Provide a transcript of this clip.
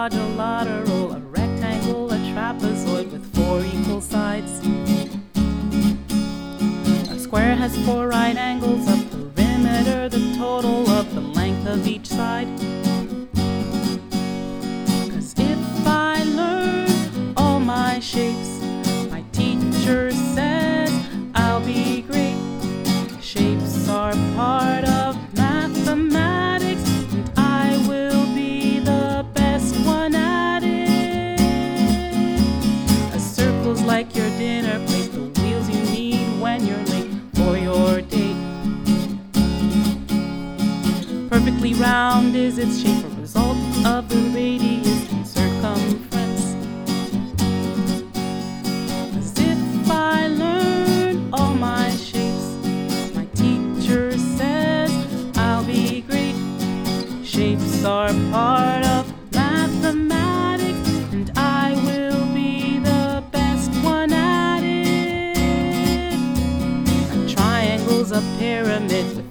quadrilateral, a rectangle, a trapezoid with 4 equal sides. A square has 4 right angles, a perimeter, the total of the length of each side. 'Cause if I learn all my shapes, my teacher says I'll be great. Shapes are part of mathematics, and I will be the best one at it. A circle's like your dinner plate, the wheels you need when you're late for your date. Perfectly round is its shape, a result of the radius and circumference. 'Cause if I learn all my shapes, my teacher says I'll be great. Shapes are part of mathematics, and I will be the best one at it. A triangle's a pyramid with